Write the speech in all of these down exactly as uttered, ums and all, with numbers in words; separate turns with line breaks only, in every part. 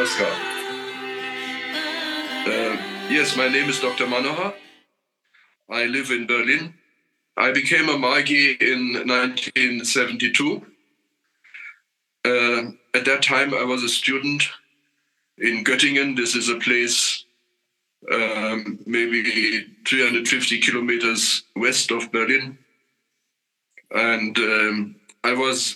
Namaskar. Uh, yes, my name is Doctor Manohar. I live in Berlin. I became a Margi in nineteen seventy-two. Uh, at that time, I was a student in Göttingen. This is a place um, maybe three hundred fifty kilometers west of Berlin. And um, I was,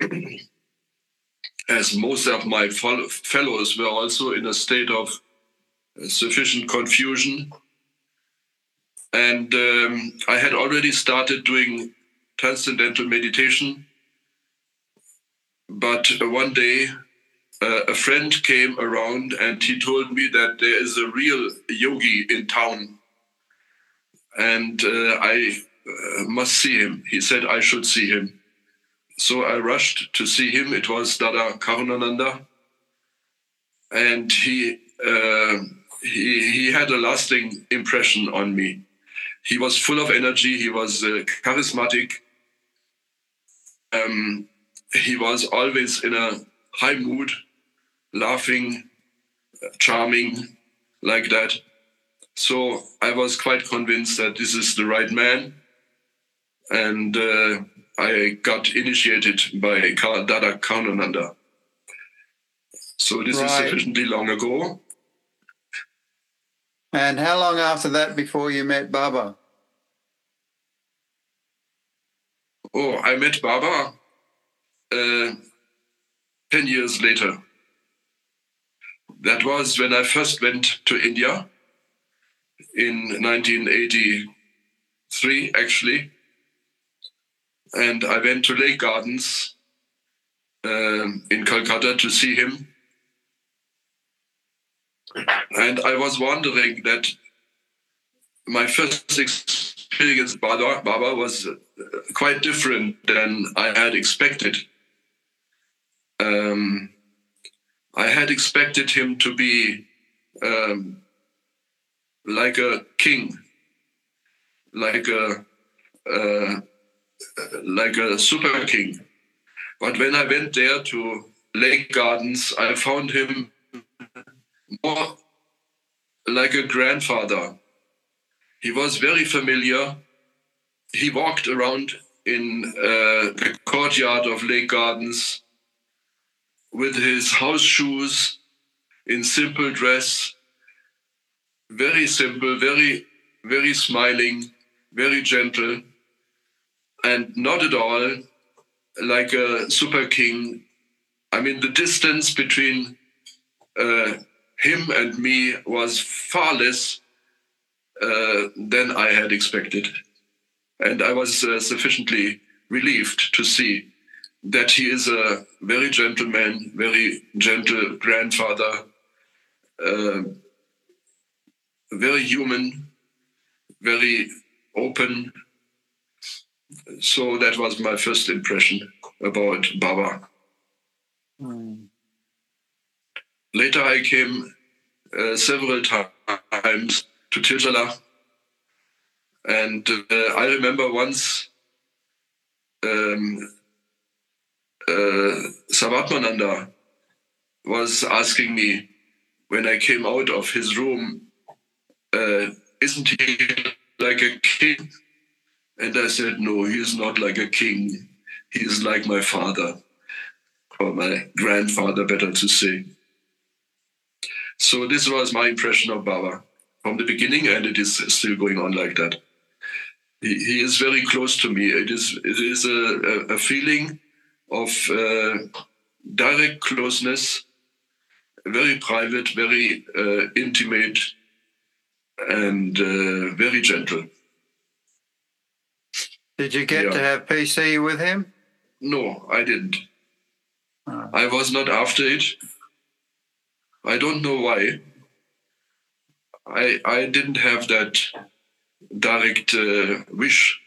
as most of my fellows were also in a state of sufficient confusion. And um, I had already started doing transcendental meditation. But one day, uh, a friend came around and he told me that there is a real yogi in town. And uh, I uh, must see him. He said I should see him. So I rushed to see him. It was Dada Karunananda. And he, uh, he, he had a lasting impression on me. He was full of energy. He was uh, charismatic. Um, he was always in a high mood, laughing, charming, like that. So I was quite convinced that this is the right man. And uh, I got initiated by Dada Karunananda. So this right. is sufficiently long ago.
And how long after that before you met Baba?
Oh, I met Baba uh, ten years later. That was when I first went to India in nineteen eighty-three, actually. And I went to Lake Gardens uh, in Calcutta to see him. And I was wondering that my first experience with Baba, Baba was quite different than I had expected. Um, I had expected him to be um, like a king, like a uh, like a super king. But when I went there to Lake Gardens, I found him more like a grandfather. He was very familiar. He walked around in uh, the courtyard of Lake Gardens with his house shoes, in simple dress, very simple, very, very smiling, very gentle, and not at all like a super king. I mean, the distance between uh, him and me was far less uh, than I had expected. And I was uh, sufficiently relieved to see that he is a very gentle man, very gentle grandfather, uh, very human, very open. So that was my first impression about Baba. Mm. Later I came uh, several times to Tirthala. And uh, I remember once um, uh, Savatmananda was asking me when I came out of his room, uh, isn't he like a king? And I said, no, he is not like a king. He is like my father, or my grandfather, better to say. So this was my impression of Baba from the beginning, and it is still going on like that. He, he is very close to me. It is it is a, a, a feeling of uh, direct closeness, very private, very uh, intimate, and uh, very gentle.
Did you get yeah. to have P C with him?
No, I didn't.
Oh.
I was not after it. I don't know why. I I didn't have that direct uh, wish.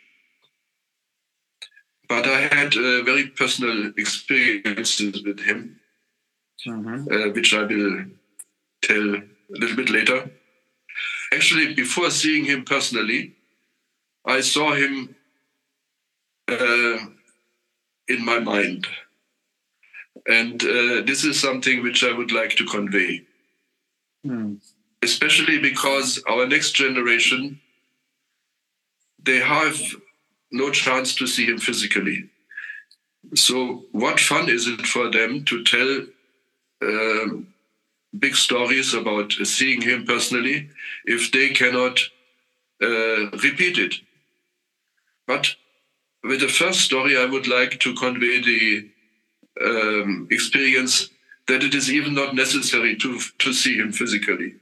But I had uh, very personal experiences with him, mm-hmm. uh, which I will tell a little bit later. Actually, before seeing him personally, I saw him uh, in my mind. And uh, this is something which I would like to convey.
Mm.
Especially because our next generation, they have no chance to see him physically. So what fun is it for them to tell um, big stories about seeing him personally if they cannot uh, repeat it? But with the first story, I would like to convey the um, experience that it is even not necessary to, to see him physically.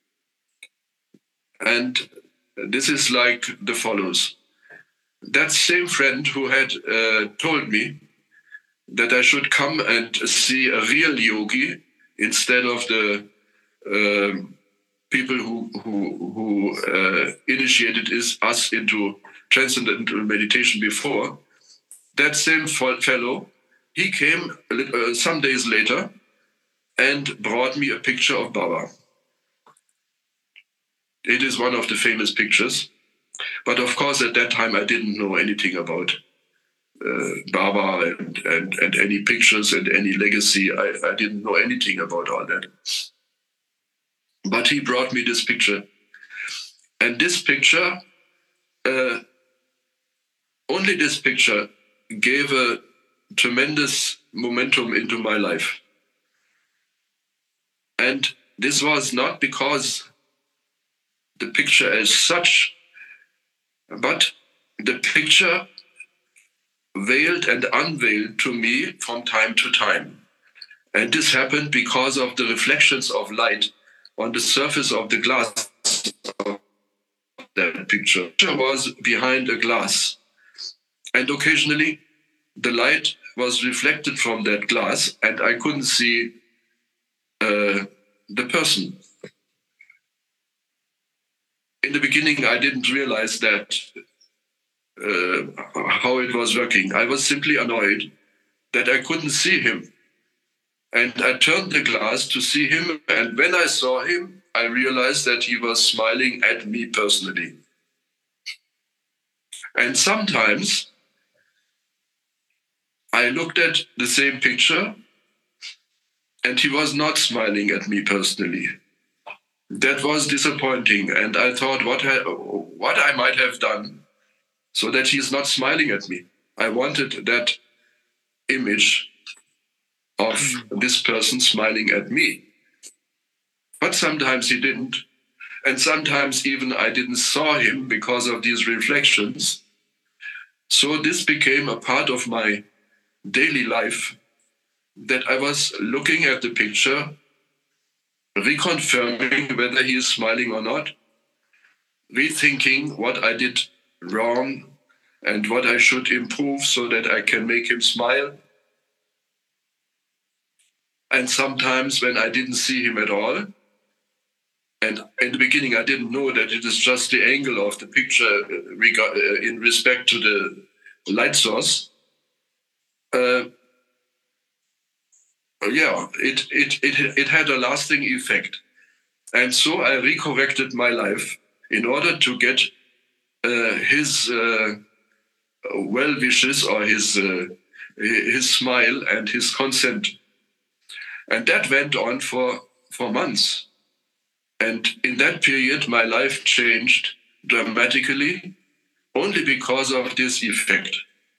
And this is like the follows. That same friend who had uh, told me that I should come and see a real yogi instead of the uh, people who who, who uh, initiated is, us into transcendental meditation before, that same fellow, he came uh, some days later and brought me a picture of Baba. It is one of the famous pictures. But of course, at that time, I didn't know anything about uh, Baba and, and, and any pictures and any legacy. I, I didn't know anything about all that. But he brought me this picture. And this picture, uh, only this picture gave a tremendous momentum into my life. And this was not because the picture as such, but the picture veiled and unveiled to me from time to time. And this happened because of the reflections of light on the surface of the glass of that picture. The picture was behind a glass. And occasionally the light was reflected from that glass and I couldn't see uh, the person. In the beginning, I didn't realize that uh, how it was working. I was simply annoyed that I couldn't see him. And I turned the glass to see him. And when I saw him, I realized that he was smiling at me personally. And sometimes I looked at the same picture and he was not smiling at me personally. That was disappointing. And I thought what I, what I might have done so that he's not smiling at me. I wanted that image of this person smiling at me. But sometimes he didn't. And sometimes even I didn't saw him because of these reflections. So this became a part of my daily life that I was looking at the picture, reconfirming whether he is smiling or not, rethinking what I did wrong and what I should improve so that I can make him smile. And sometimes when I didn't see him at all, and in the beginning I didn't know that it is just the angle of the picture in respect to the light source, uh, yeah, it, it, it, it had a lasting effect. And so I recorrected my life in order to get uh, his uh, well wishes or his, uh, his smile and his consent. And that went on for, for months. And in that period, my life changed dramatically only because of this effect.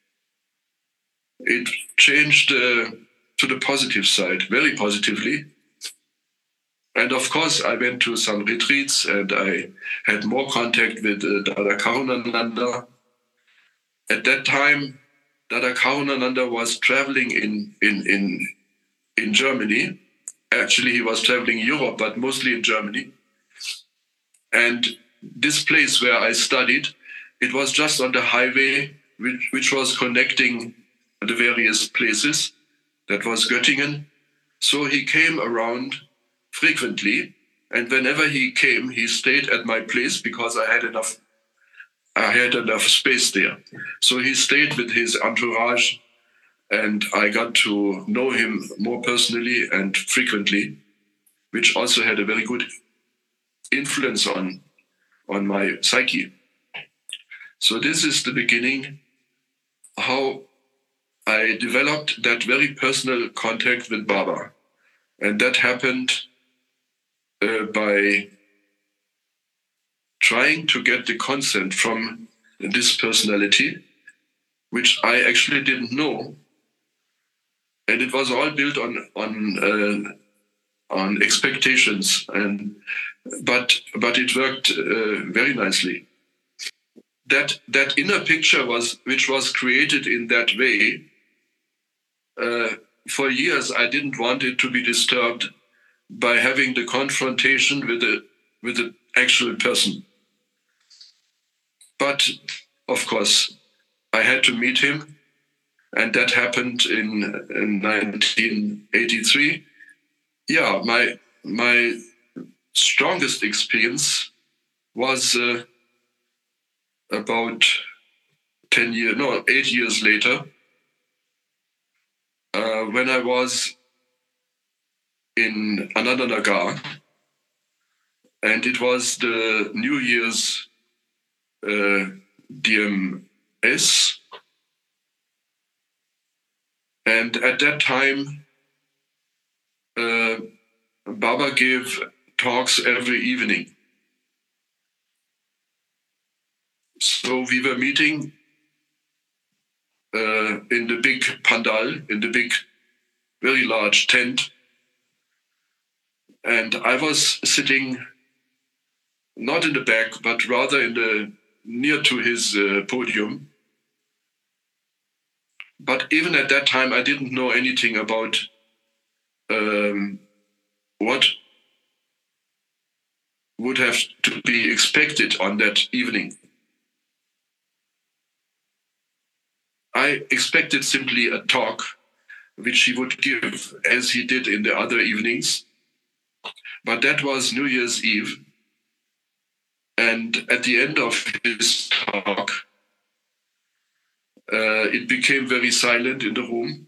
It changed uh, to the positive side, very positively. And of course, I went to some retreats and I had more contact with uh, Dada Karunananda. At that time, Dada Karunananda was traveling in, in, in, in Germany. Actually, he was traveling Europe, but mostly in Germany. And this place where I studied, it was just on the highway which, which was connecting the various places. That was Göttingen. So he came around frequently. And whenever he came, he stayed at my place because I had enough, I had enough space there. So he stayed with his entourage and I got to know him more personally and frequently, which also had a very good influence on, on my psyche. So this is the beginning, how I developed that very personal contact with Baba. And that happened uh, by trying to get the consent from this personality, which I actually didn't know. And it was all built on on uh, on expectations, and but but it worked uh, very nicely. That that inner picture was which was created in that way. Uh, for years, I didn't want it to be disturbed by having the confrontation with the with the actual person. But of course, I had to meet him. And that happened in, in nineteen eighty-three. Yeah, my my strongest experience was uh, about ten years, no, eight years later, uh, when I was in Anandanagar, and it was the New Year's uh, D M S. And at that time, uh, Baba gave talks every evening. So we were meeting uh, in the big pandal, in the big, very large tent. And I was sitting not in the back, but rather in the near to his uh, podium. But even at that time, I didn't know anything about um, what would have to be expected on that evening. I expected simply a talk which he would give as he did in the other evenings. But that was New Year's Eve. And at the end of his talk, uh, it became very silent in the room.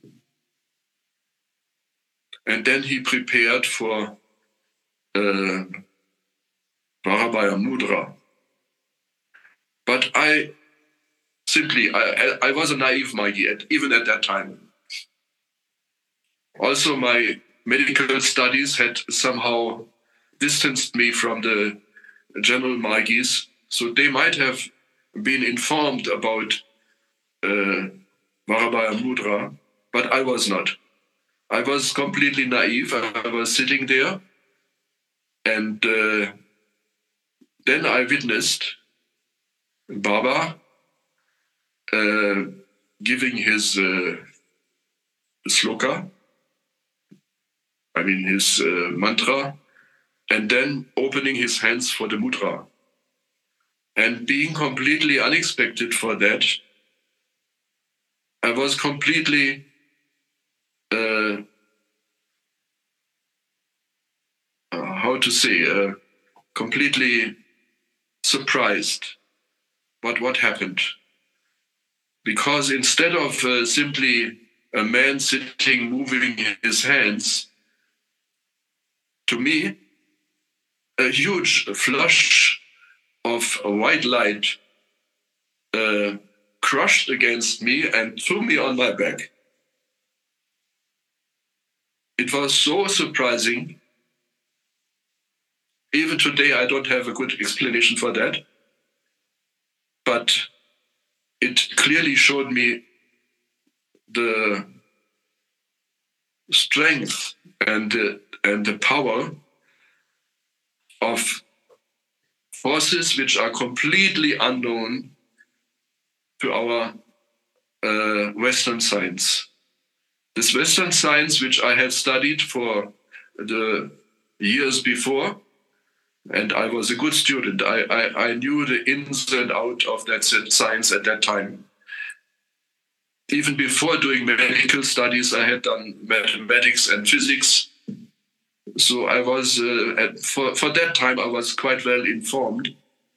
And then he prepared for uh, Varabaya Mudra. But I simply, I, I was a naive Maggie, at, even at that time. Also, my medical studies had somehow distanced me from the general Magis, so they might have been informed about uh, Varabaya Mudra, but I was not. I was completely naive. I was sitting there, and uh, then I witnessed Baba uh, giving his uh, sloka, I mean his uh, mantra, and then opening his hands for the mudra. And being completely unexpected for that, I was completely uh, uh, how to say, uh, completely surprised by what happened. Because instead of uh, simply a man sitting, moving his hands, to me, a huge flush of white light uh, crushed against me and threw me on my back. It was so surprising. Even today, I don't have a good explanation for that. But it clearly showed me the strength and, uh, and the power of forces which are completely unknown to our uh, Western science. This Western science, which I had studied for the years before, and I was a good student. I, I, I knew the ins and outs of that science at that time. Even before doing medical studies, I had done mathematics and physics. So I was, uh, at, for, for that time, I was quite well informed.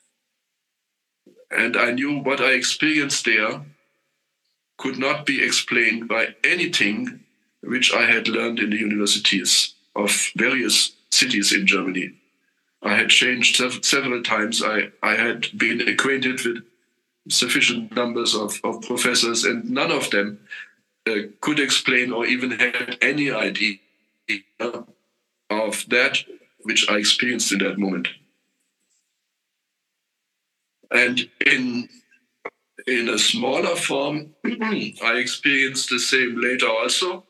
And I knew what I experienced there could not be explained by anything which I had learned in the universities of various cities in Germany. I had changed several times. I, I had been acquainted with sufficient numbers of, of professors, and none of them uh, could explain or even had any idea of that which I experienced in that moment. And in in a smaller form, I experienced the same later also.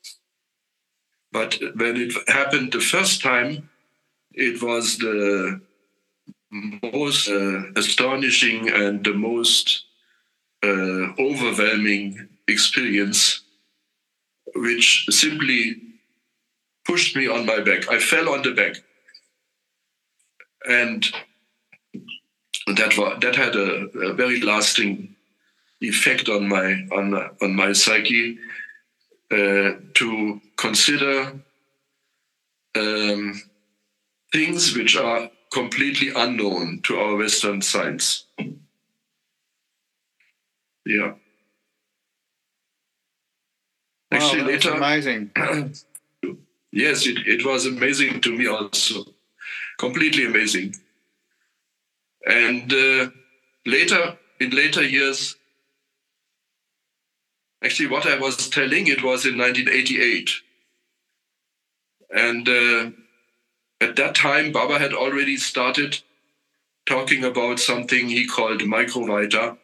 But when it happened the first time, it was the most uh, astonishing and the most uh, overwhelming experience, which simply pushed me on my back. I fell on the back. And that was, that had a, a very lasting effect on my on, on my psyche, uh, to consider um, things which are completely unknown to our Western science. Yeah. Actually,
wow, that's
later,
amazing.
yes, it, it was amazing to me also. Completely amazing. And uh, later, in later years, actually what I was telling, it was in nineteen eighty-eight. And uh, at that time, Baba had already started talking about something he called Microvita.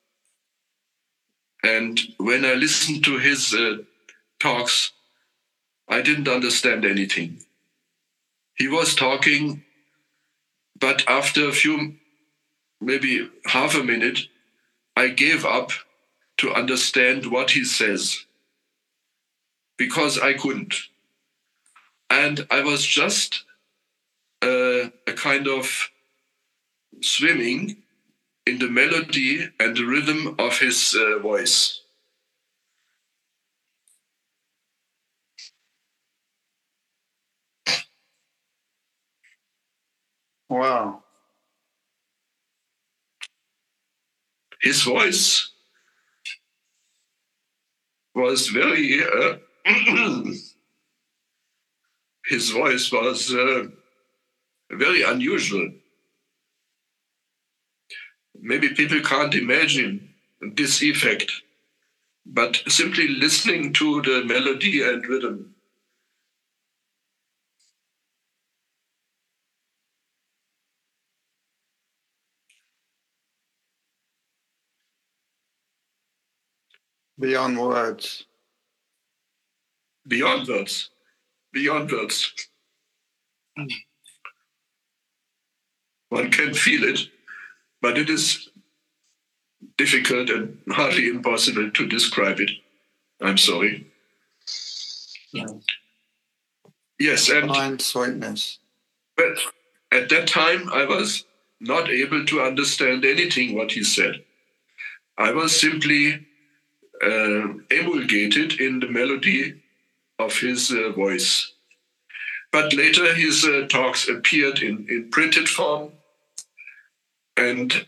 And when I listened to his uh, talks, I didn't understand anything. He was talking, but after a few, maybe half a minute, I gave up to understand what he says, because I couldn't. And I was just uh, a kind of swimming in the melody and the rhythm of his uh, voice.
Wow.
His voice was very, uh, his voice was uh, very unusual. Maybe people can't imagine this effect, but simply listening to the melody and rhythm.
Beyond words.
Beyond words. Beyond words. One can feel it, but it is difficult and hardly impossible to describe it. I'm sorry.
Yeah.
Yes, and
Fine sweetness.
but at that time I was not able to understand anything what he said. I was simply uh, emulgated in the melody of his uh, voice. But later his uh, talks appeared in, in printed form, and,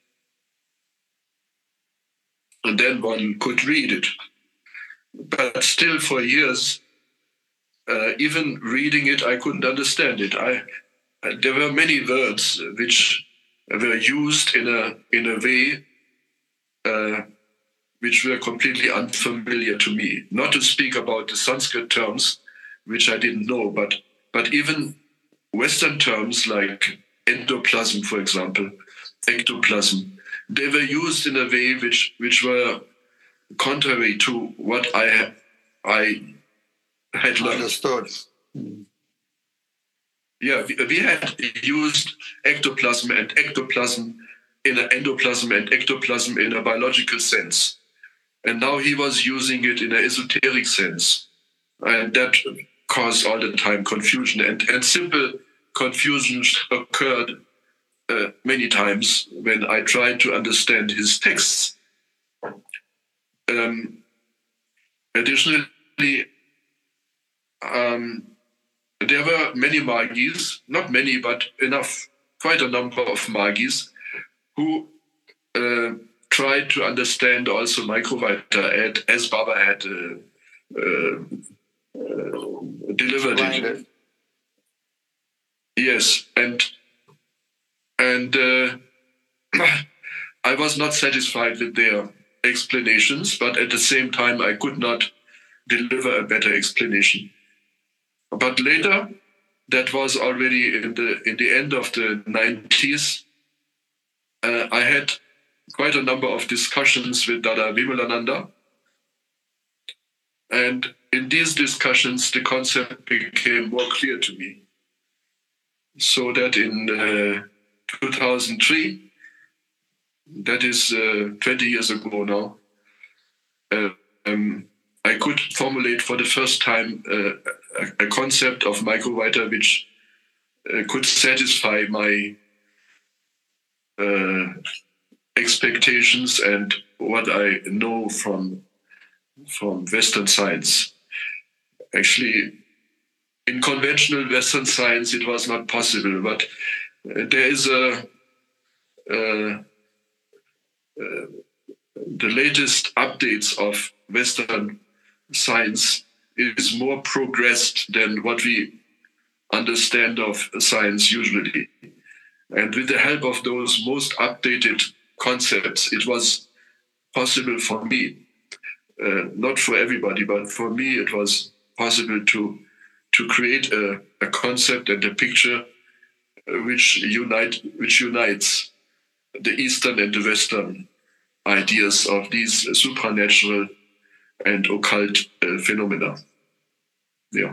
and then one could read it. But still for years, uh, even reading it, I couldn't understand it. I, there were many words which were used in a, in a way uh, which were completely unfamiliar to me. Not to speak about the Sanskrit terms, which I didn't know, but, but even Western terms like endoplasm, for example, ectoplasm, they were used in a way which, which were contrary to what I, I had learned.
Understood.
Yeah, we, we had used ectoplasm and ectoplasm in an endoplasm and ectoplasm in a biological sense. And now he was using it in an esoteric sense. And that caused all the time confusion. And, and simple confusions occurred uh, many times when I tried to understand his texts. Um, additionally, um, there were many Magis, not many, but enough, quite a number of Magis, who uh, tried to understand also Microvita as Baba had uh, uh, uh, delivered it.
it.
Yes, and and uh, I was not satisfied with their explanations, but at the same time, I could not deliver a better explanation. But later, that was already in the in the end of the nineties, uh, I had quite a number of discussions with Dada Vimalananda. And in these discussions, the concept became more clear to me. So that in uh, two thousand three, that is uh, twenty years ago now, uh, um, I could formulate for the first time uh, a, a concept of microvita which uh, could satisfy my uh, expectations and what I know from, from Western science. Actually, in conventional Western science, it was not possible, but uh, there is a, uh, uh, the latest updates of Western science is more progressed than what we understand of science usually. And with the help of those most updated concepts, it was possible for me, uh, not for everybody, but for me, it was possible to to create a, a concept and a picture which unite which unites the Eastern and the Western ideas of these supernatural and occult uh, phenomena. Yeah.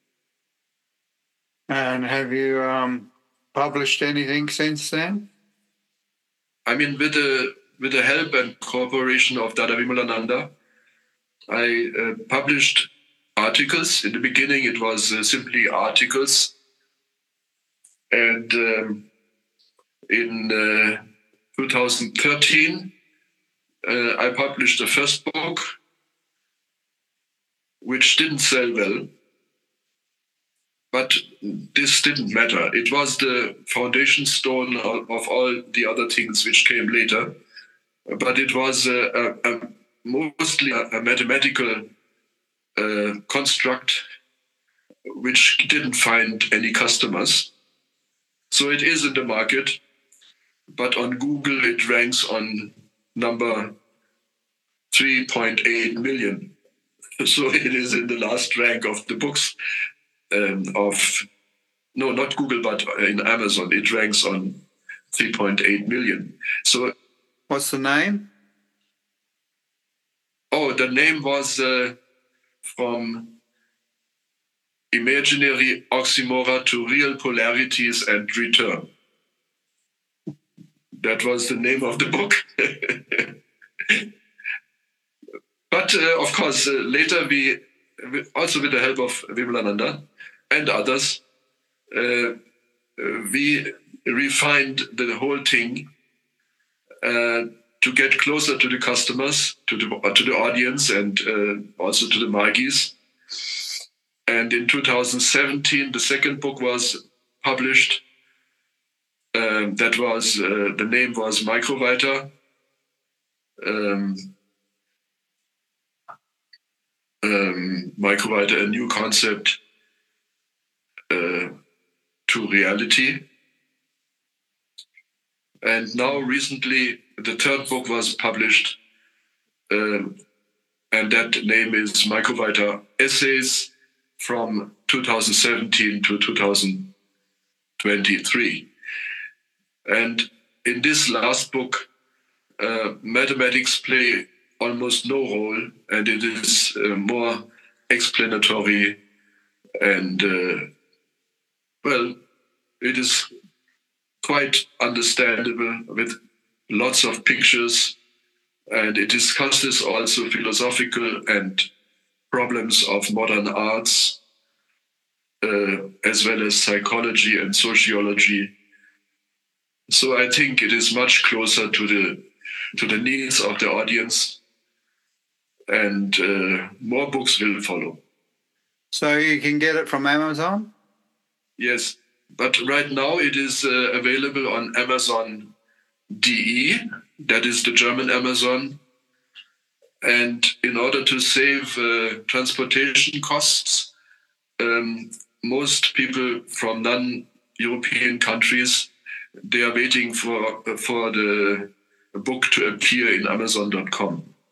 And have you um, published anything since then?
I mean, with the with the help and cooperation of Dada Vimalananda, I uh, published articles. In the beginning, it was uh, simply articles. And um, in uh, two thousand thirteen, uh, I published the first book, which didn't sell well. But this didn't matter. It was the foundation stone of, of all the other things which came later. But it was a, a, a mostly a, a mathematical uh, construct which didn't find any customers. So it is in the market, but on Google it ranks on number three point eight million. So it is in the last rank of the books um, of, no, not Google, but in Amazon. It ranks on three point eight million. So,
what's the name?
Oh, the name was uh, from imaginary oxymora to real polarities and return. That was the name of the book. But uh, of course, uh, later we, also with the help of Vimalananda and others, uh, we refined the whole thing uh, to get closer to the customers, to the, to the audience, and uh, also to the Magis. And in two thousand seventeen, the second book was published. Um, that was, uh, the name was Microvita. Um, um, Microvita, a new concept uh, to reality. And now recently, the third book was published, um, and that name is Microvita Essays from two thousand seventeen to two thousand twenty-three. And in this last book, uh, mathematics play almost no role, and it is uh, more explanatory and, uh, well, it is quite understandable with lots of pictures, and it discusses also philosophical and problems of modern arts, uh, as well as psychology and sociology. So I think it is much closer to the to the needs of the audience, and uh, more books will follow.
So you can get it from Amazon?
Yes, but right now it is uh, available on Amazon D E, that is the German Amazon. And in order to save uh, transportation costs, um, most people from non-European countries, they are waiting for for the book to appear in Amazon dot com.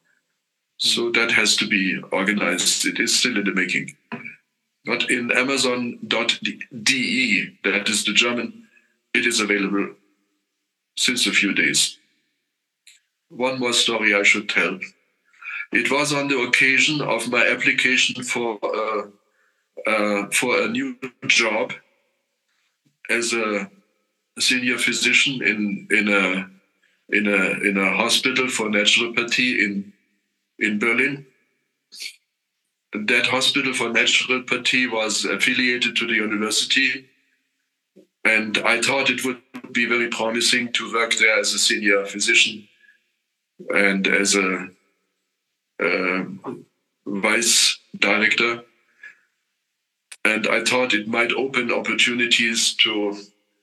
So that has to be organized. It is still in the making. But in Amazon dot D E, that is the German, it is available since a few days. One more story I should tell. It was on the occasion of my application for uh, uh, for a new job as a senior physician in in a in a in a hospital for naturopathy in in Berlin. That hospital for naturopathy was affiliated to the university, and I thought it would be very promising to work there as a senior physician and as a uh, vice director. And I thought it might open opportunities to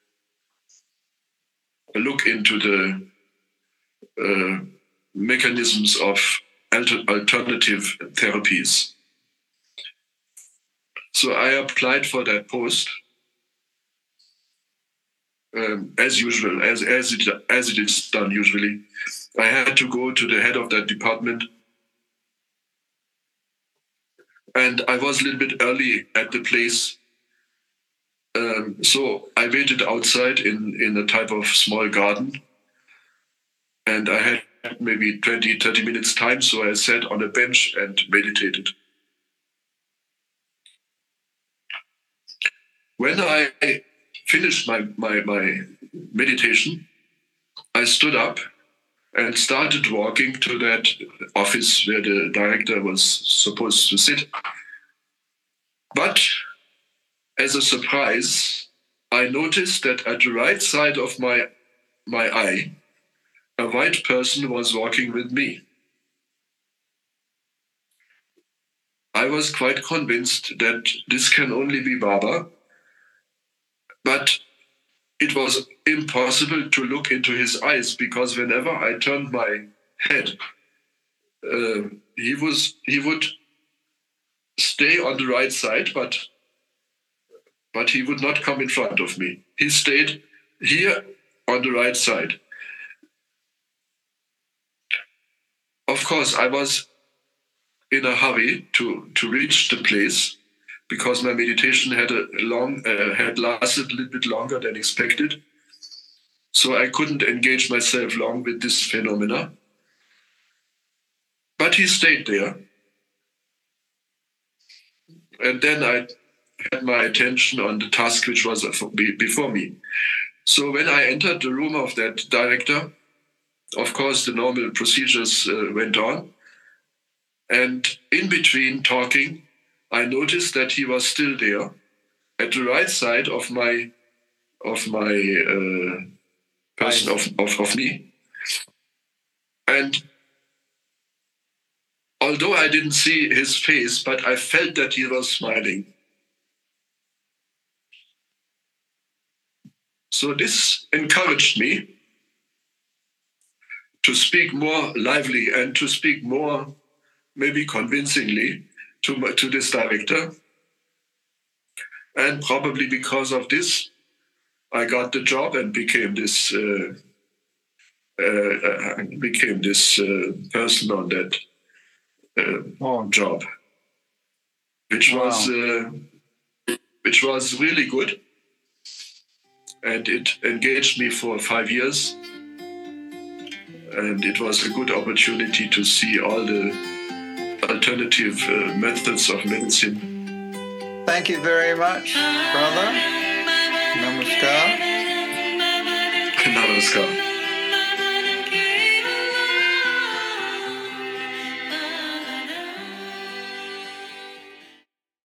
look into the uh, mechanisms of alter- alternative therapies. So I applied for that post, um, as usual, as as it as it is done usually. I had to go to the head of that department, and I was a little bit early at the place. Um, so I waited outside in, in a type of small garden, and I had maybe twenty, thirty minutes time, so I sat on a bench and meditated. When I finished my, my, my meditation, I stood up and started walking to that office where the director was supposed to sit. But as a surprise, I noticed that at the right side of my, my eye, a white person was walking with me. I was quite convinced that this can only be Baba, but it was impossible to look into his eyes because whenever I turned my head, uh, he was he would stay on the right side, but but he would not come in front of me. He stayed here on the right side. Of course, I was in a hurry to, to reach the place because my meditation had a long uh, had lasted a little bit longer than expected. So I couldn't engage myself long with this phenomena. But he stayed there. And then I had my attention on the task which was before me. So when I entered the room of that director, of course, the normal procedures uh, went on. And in between talking, I noticed that he was still there at the right side of my of my uh, person of, of, of me. And although I didn't see his face, but I felt that he was smiling. So this encouraged me to speak more lively and to speak more, maybe convincingly, to, to this director. And probably because of this, I got the job and became this uh, uh, became this uh, person on that uh,
Oh.
job, which
Wow.
was uh, which was really good, and it engaged me for five years, and it was a good opportunity to see all the alternative uh, methods of medicine.
Thank you very much, brother. Namaskar.
Namaskar.